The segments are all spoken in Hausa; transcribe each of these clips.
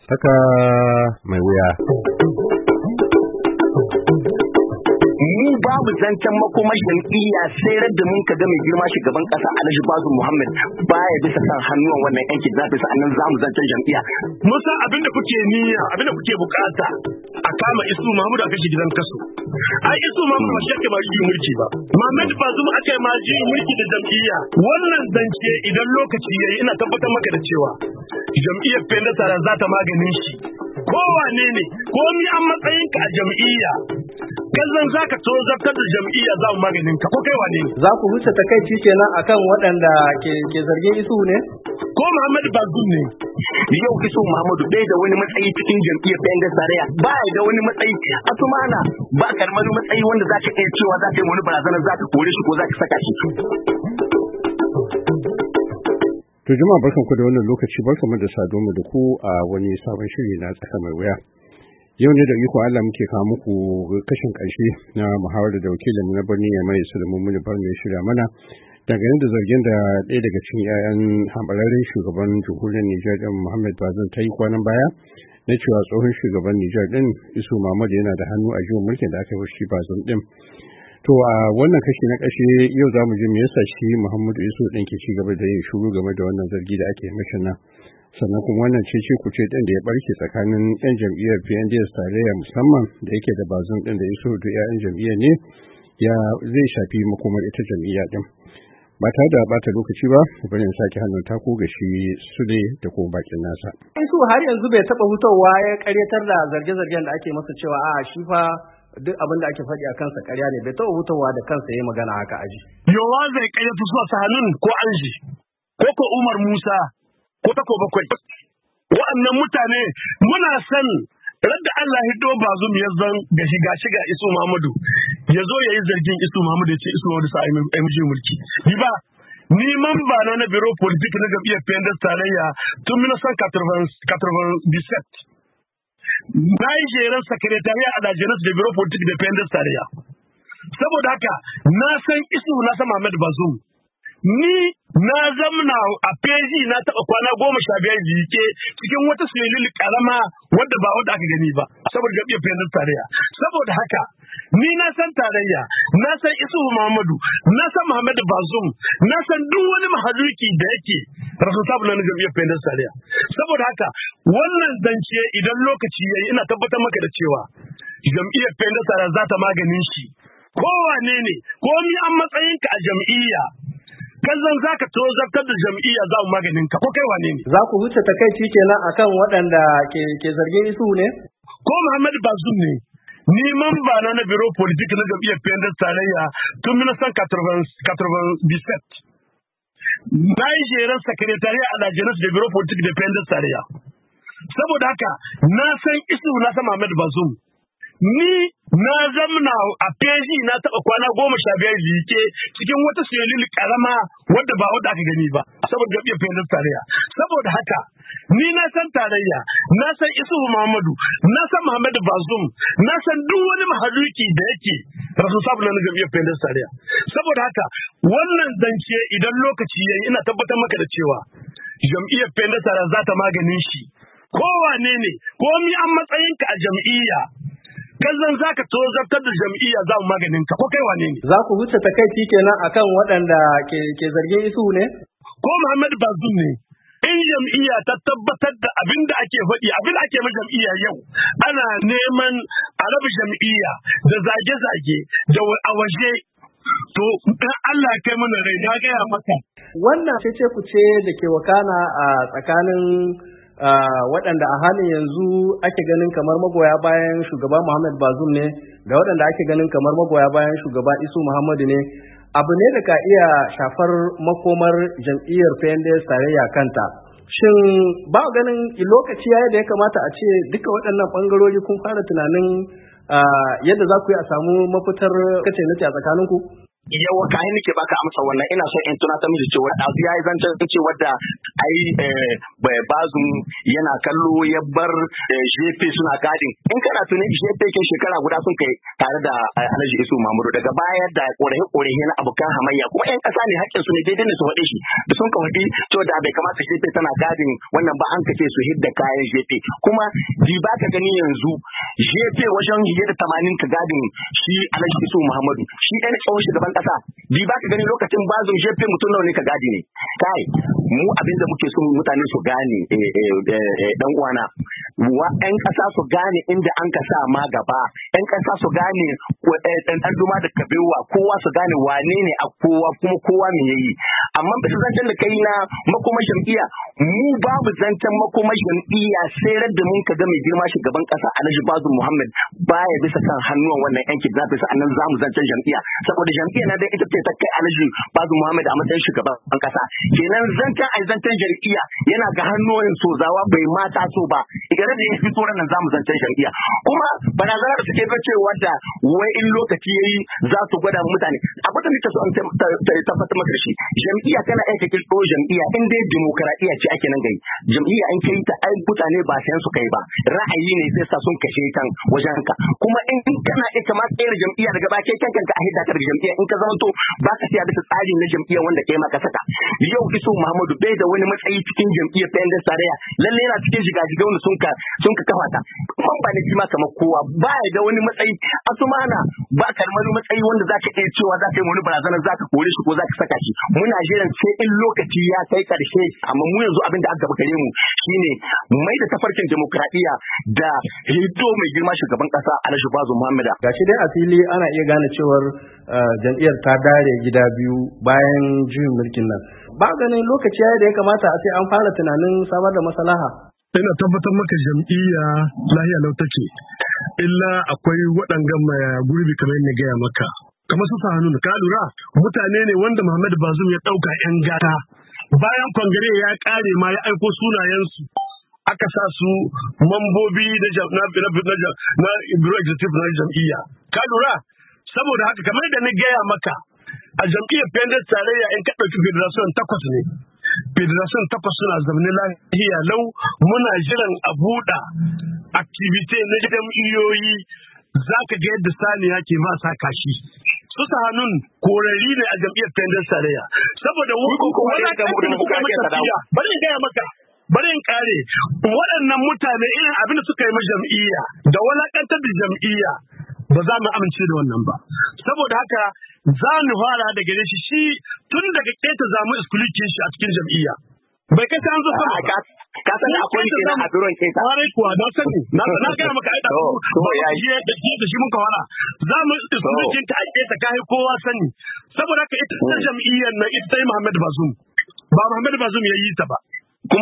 Tsaka mai wuya. Mu babu zancen makomar jam'iyya sai da mun ka ga mai girma shugaban kasa Alhaji Bazoum Muhammad baya bisa kan hannuwan wannan yankin da bisa annan zamu zancen jam'iyya. Musa abinda kuke niyya, abinda kuke bukata a kama Isu Muhammadu a kashe gidan kaso. Ai Isu Muhammadu ba shi ake ma juyin mulki ba. Muhammad Bazoum aka yi ma juyin mulki da jam'iyya. Wannan zance idan lokaci yayi ina tabbatar maka da cewa jam'iyyar Pendesara za ta maganin shi. Kowane ne, ko ni an matsayinka a jam'iyya. Kazan zaka tozartar da jam'iyya za mu maganin ka ko kai wane ne? Za ku huce takaici kenan akan waɗanda ke zargin Isu ne? Ko Muhammad Bazoum ne? Yau Isu Muhammadu bai da wani matsayi cikin jam'iyyar Pendesara, ba ya da wani matsayi. Asumana ba karmar matsayi wanda zaka iya cewa zaka yi wani barazana zaka kore shi ko zaka saka shi. To jama'a barkanku da wannan lokaci, barkanmu da saduwa da ku a wani sabon shiri na tsaka mai wuya. Yau ne da iko Allah muke kawo muku kashin ƙarshe na muhawarar da wakilin na birnin Yamai Sulaiman Muni Barno ya shirya mana dangane da zargin da ɗaya daga cikin 'ya'yan hambararren shugaban jamhuriyar Nijar ɗin Muhammad Bazoum ta yi kwanan baya na cewa tsohon shugaban Nijar ɗin Isu Muhammadu yana da hannu a juyin mulkin da aka yi shi Bazoum ɗin. To a wannan kashi na ƙarshe yau za mu ji me yasa shi Muhammadu Isu ɗin ke ci gaba da yin shuru game da wannan zargi da ake mashi nan. Sannan kuma wannan cece kuce ɗin da ya barke tsakanin 'yan jam'iyyar PNDS tarayya musamman da yake da Bazoum ɗin da Isu da 'ya'yan jam'iyyar ne ya zai shafi makomar ita jam'iyya ɗin. Ba tare da bata lokaci ba, bari in sake hannun tako ga shi Sule da kuma bakin nasa. Isu har yanzu bai taɓa hutowa ya karyatar da zarge-zargen da ake masa cewa a shi fa duk abin da ake faɗi a kansa ƙarya ne, bai taɓa hutowa da kansa ya magana haka aji. Yowa zai kayyatu su Sahanun ko Anji ko Umar Musa ko Tako Bakwai. Wa'annan mutane muna san radda Allah hiddo Bazoum ya zan ga shiga Isu Muhammadu ya zo ya yi zargin Isu Muhammadu ya ce Isu Muhammadu sa MG mulki. Ni ba ni mamba na biro politik na jam'iyyar PNDS tarayya tun 1997. Na yi jerin sakretariya a Najeriya da biro politik da PNDS tarayya. Saboda haka na san Isu na san Muhammad Bazoum. Ni na zamna a peji na taɓa kwana 15 jike cikin wata silil karama wadda ba wadda aka gani ba saboda jam'iyyar PNDS tarayya. Saboda haka ni na san tarayya, na san Isu Muhammadu, na san Muhammad Bazoum, na san duk wani mahaluki da yake responsible na jam'iyyar PNDS tarayya. Saboda haka wannan zance idan lokaci yayi ina tabbatar maka da cewa jam'iyyar PNDS tarayya za ta maganin shi. Kowane ne, ko ni an matsayinka a jam'iyya kazan zaka tozartar da jam'iyya za mu maganin ka ko kai wane ne? Za ku huce takaici kenan akan waɗanda ke zargin Isu ne? Ko Muhammad Bazoum ne? Ni mamba na biro politik na jam'iyyar PNDS tarayya tun 1997. Na yi jerin sakretariya a Najeriya da biro politik da PNDS tarayya. Saboda haka na san Isu na san Muhammad Bazoum. Ni na zamna a peji na taɓa kwana 15 jike cikin wata silil karama wadda ba wadda aka gani ba saboda jam'iyyar PNDS tarayya. Saboda haka ni na san tarayya, na san Isu Muhammadu, na san Muhammad Bazoum, na san duk wani mahaluki da yake responsible na jam'iyyar PNDS tarayya. Saboda haka wannan zance idan lokaci yayi ina tabbatar maka da cewa jam'iyyar PNDS tarayya za ta maganin shi. Kowane ne, ko ni an matsayinka a jam'iyya kazan zaka tozartar da jam'iyya za mu maganin ka ko kai wane ne? Za ku huce takaici kenan akan waɗanda ke zargin Isu ne? Ko Muhammad Bazoum ne? In jam'iyya ta tabbatar da abin da ake faɗi, abin da ake ma jam'iyya yau, ana neman a raba jam'iyya da zage-zage da a waje, to dan Allah kai mana rai na gaya maka. Wannan ce ku ce da ke wakana a tsakanin waɗanda a halin yanzu ake ganin kamar magoya bayan shugaba Muhammad Bazoum ne da waɗanda ake ganin kamar magoya bayan shugaba Isu Muhammadu ne, abu ne da ka iya shafar makomar jam'iyyar PNDS tarayya kanta. Shin ba ganin lokaci yayi da ya kamata a ce duka waɗannan ɓangarori kun fara tunanin yadda za ku yi a samu mafitar kace nace a tsakaninku? yawa kayan nake baka amsa wannan ina so in tunatar miki cewa ɗazu ya yi zancen cewa da ai bazum yana kallo ya bar jefe suna gadin in kana tuni jefe ke shekara guda sun kai tare da Alhaji Isu Muhammadu daga baya da korahe na abokan hamayya kuma ƴan ƙasa ne haƙƙin su ne daidai ne su faɗe shi da sun ka faɗi cewa da bai kamata jefe tana gadin wannan ba an kace su hidda kayan jefe kuma ji ba ka gani yanzu jefe wajen hiye da 80 ka gadin shi Alhaji Isu Muhammadu shi ɗan tsohon shugaban ƙasa bi ba ka gani lokacin bazum jefe mutum nawa ne ka gadi ne kai mu abinda muke so mutane su gane dan uwana ƴan ƙasa su gane inda an ka sa ma gaba ƴan ƙasa su gane ɗan duma da kabewa kowa su gane wane ne a kowa kuma kowa me yayi amma bisa zancen da kai na makoma jam'iyya mu babu zancen makoma jam'iyya sai da mun ka ga mai girma shugaban ƙasa Alhaji Bazum Muhammad baya bisa kan hannuwan wannan yan kidnappers annan zamu zancen jam'iyya saboda jam'iyya na dai ita ce ta kai Alhaji Bazum Muhammad a matsayin shugaban ƙasa kenan zancen jam'iyya yana ga hannuwan sozawa bai mata so ba idan da ya fito nan zamu zancen jam'iyya kuma barazana da suke cewa da wai in lokaci yayi za su gwada mutane abin da nake so an tabbatar maka shi jam'iyya kana aika kirkiro jam'iyya in dai demokradiyya ce ake nan gai jam'iyya in kai ta ai mutane ba sayan su kai ba ra'ayi ne sai sa sun kashe kan wajen ka kuma in kana ita ma tsayar jam'iyya daga baki kanka a hidda ka daga jam'iyya in ka zama to ba ka siya bisa tsari na jam'iyya wanda kai ma ka saka yau Isu Muhammadu bai da wani matsayi cikin jam'iyyar PNDS tarayya lalle yana cikin jigajiga wanda sun ka kafa ta kuma ba ne kima kamar kowa ba ya da wani matsayi asumana ba kalmar matsayi wanda zaka iya cewa zaka yi wani barazanar zaka kore shi ko zaka saka shi muna jiran sai in lokaci ya kai karshe amma mu yanzu abin da aka gaba gare mu shine mai da tafarkin demokradiyya da hiddo mai girma shugaban kasa Alhaji Bazum Muhammad gashi dai a fili ana iya gane cewar jam'iyyar ta dare gida biyu bayan juyin mulkin nan ba ganin lokaci ya da ya kamata a sai an fara tunanin samar da maslaha ina tabbatar maka jam'iyya lahiya lau take illa akwai waɗanga mai gurbi kamar yadda gaya maka kamar su sa hannu ka lura mutane ne wanda Muhammad Bazum ya ɗauka 'yan gata bayan kongare ya ƙare ma ya aiko sunayensu aka sa su mambobi na biro executive na jam'iyya ka lura saboda haka kamar da ni gaya maka a jam'iyyar PNDS tarayya in ka ɗauki federation 8 ne federation 8 suna zaune lahiya lau muna jiran a buɗa activity na jam'iyyoyi za ka ga yadda saniya ke ba sa kashi su sa hannun korari ne a jam'iyyar PNDS tarayya saboda bari in gaya maka bari in kare waɗannan mutane irin abin da suka yi ma jam'iyya da walakantar da jam'iyya ba za mu amince da wannan ba saboda haka za mu fara da gare shi tun daga keta za mu iskulike shi a cikin jam'iyya bai kai an zo sama ka san akwai kenan a biron keta kwarai kuwa na sani na gaya maka aida ba ya yi da shi mun ka fara za mu iskulike ta a keta kai kowa sani saboda haka ita ta jam'iyyar nan ita sai Muhammad Bazum ba Muhammad Bazum ya yi ta ba kuma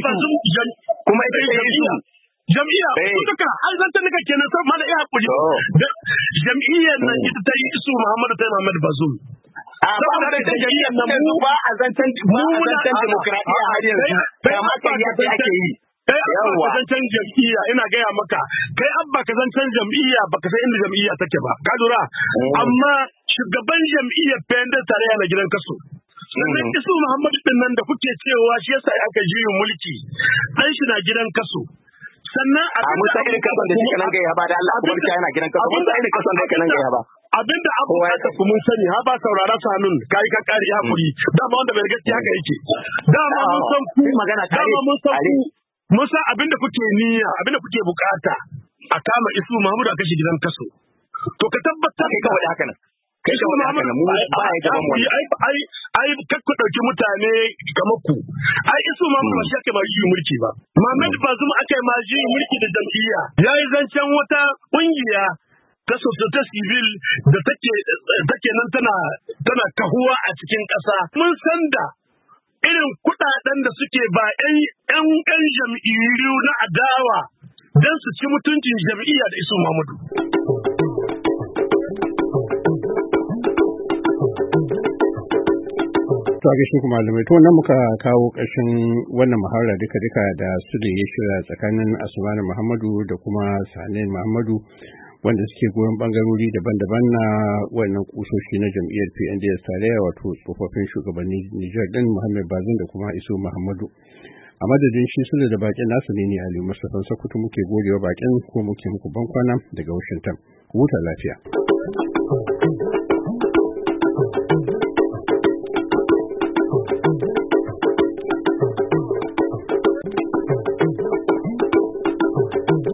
ita jam'iyya duka an zanta nika kenan sai mana iya hakuri jam'iyyar nan ita ta yi Isu Muhammadu ta Muhammad Bazum saboda da jam'iyyar nan mu ba a zantan demokradiyya har yanzu kamar kan yadda ake yi kai abba ka zancen jam'iyya ina gaya maka kai abba ka zancen jam'iyya baka san inda jam'iyya take ba ka lura amma shugaban jam'iyyar PNDS tarayya na gidan kaso sannan Isu Muhammadu din nan da kuke cewa shi yasa aka juyin mulki dan shi na gidan kaso sannan a musa irin kasan da shi nan gaya ba da Allah kuma shi yana gidan kaso musa irin kasan da nan gaya ba abinda abu ka ku mun sani ha ba saurara sanun kai ka kare hakuri dama wanda bai gaskiya haka yake dama mun san ku magana kare dama mun san ku mun san abinda kuke niyya abinda kuke bukata a kama Isu Muhammadu a kashi gidan kaso to ka tabbatar kai kawai haka nan kai shi Muhammadu mu ba ya gaban mu ai kakku dauki mutane kamar ku ai Isu Muhammadu ba shi ake ma yi mulki ba Muhammad Bazum aka yi ma yi mulki da jam'iyya yayi zancen wata kungiya ta society civil da take nan tana kahuwa a cikin ƙasa mun san da irin kuɗaɗen da suke ba ƴan jam'iyyu na adawa don su ci mutuncin jam'iyya da Isu Muhammadu to a gaishe kuma malamai to nan muka kawo ƙarshen wannan muhawara duka da su da ya shirya tsakanin Asmanu Muhammadu da kuma Sanin Muhammadu wanda suke goyon bangarori daban-daban na wannan kusoshi na jam'iyyar PNDS tarayya wato tsofaffin shugabannin Nijar din Muhammad Bazoum da kuma Isu Muhammadu. A madadin shi su da bakin nasu ne Aliyu Mustapha Sokoto muke godewa bakin ko muke muku bankwana daga Washington. Ku huta lafiya.